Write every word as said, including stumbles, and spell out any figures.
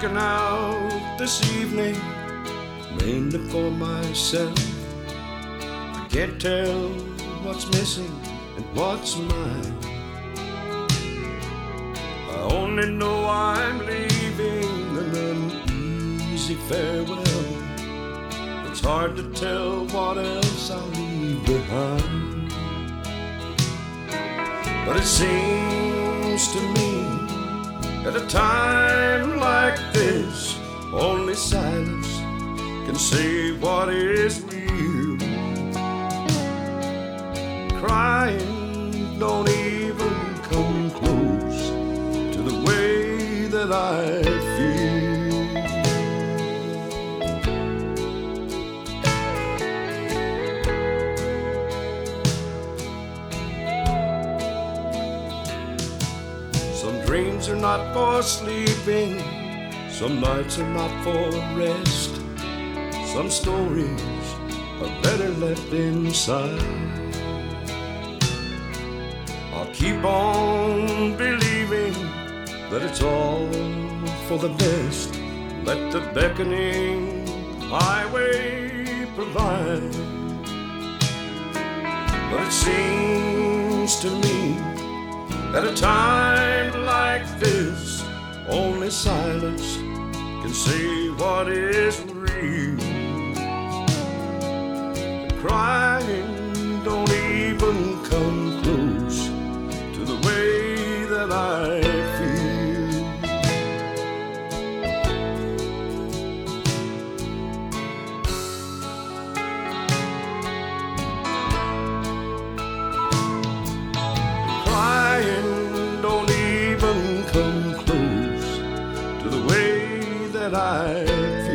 looking out this evening, mainly for myself. I can't tell what's missing and what's mine. I only know I'm leaving an uneasy farewell. It's hard to tell what else I'll leave behind. But it seems to me at a time like this, only silence can say what is real. Crying don't even come close to the way that I feel. Some dreams are not for sleeping, some nights are not for rest. Some stories are better left inside. I'll keep on believing that it's all for the best. Let the beckoning highway provide. But it seems to me at a time like this, only silence can say what is real. Crying don't even come close to the way that I feel. Crying don't even come close to the way that I feel.